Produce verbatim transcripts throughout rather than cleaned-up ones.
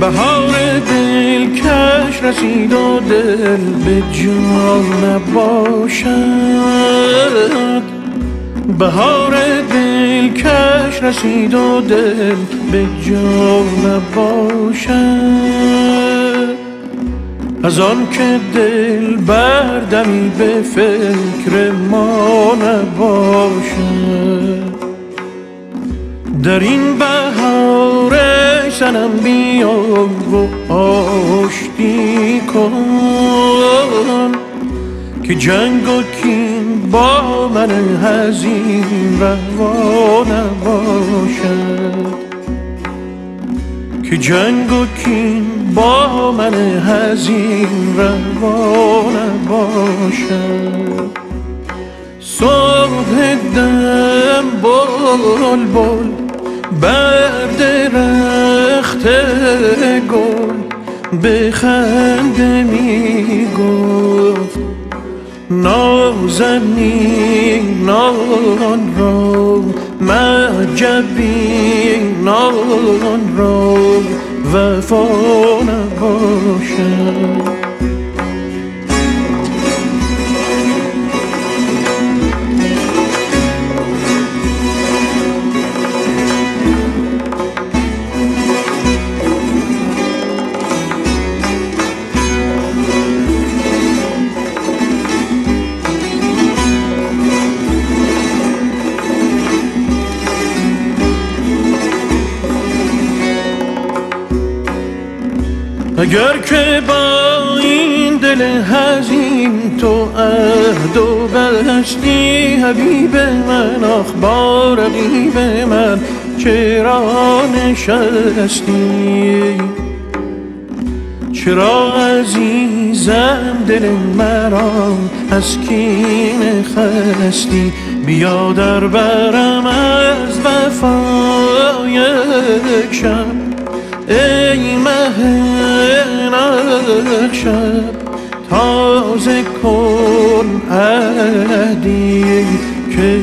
بهار دلکش رسید و دل به جا نباشد. بهار دلکش رسید و دل به جا نباشد. از آن که دل بردمی به فکر ما نباشد. در این بهار سنم بیا و آشتی کن که جنگ و کین با من حزین روا نباشد. که جنگ و کین با من حزین روا نباشد. صبح دم بل بل بر درخت گل به خنده می گفت نازنینان را معجبینان را وفا نباشد. اگر که با این دل حزین تو عهد و بستی حبیب من، آخ با رقیب من چرا نشستی؟ چرا عزیزم دل مرا از کین خستی؟ بیا در برم از وفا یک شب ای مه نقشب، تازه کن عهدی که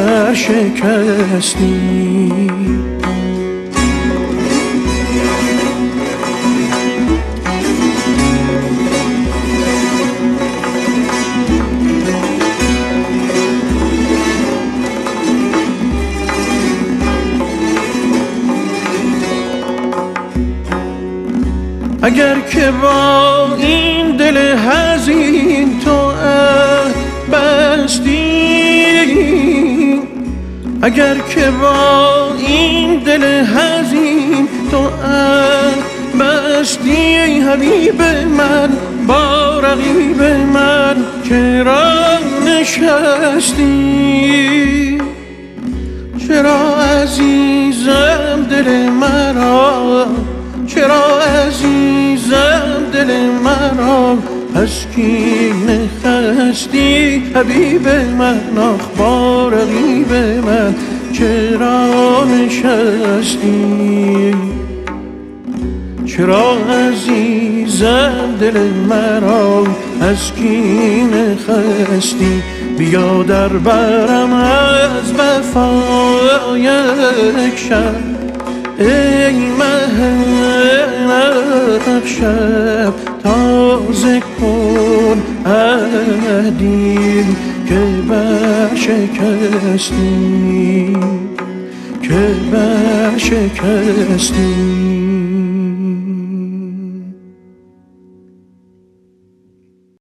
برشکستی. اگر که با این دل حزین تو عهد بستی، اگر که با این دل حزین تو عهد بستی، حبیب من با رقیب من چرا نشستی؟ چرا عزیزم دل مرا، چرا عزیزم دل مرا از کین خستی؟ حبیب من آخ با رقیب من چرا نشستی؟ چرا عزیزم دل مرا از کین خستی؟ بیا در برم از وفا یک شب ای مه نقشب، تازه کن عهدی که برشکستی، که برشکستی.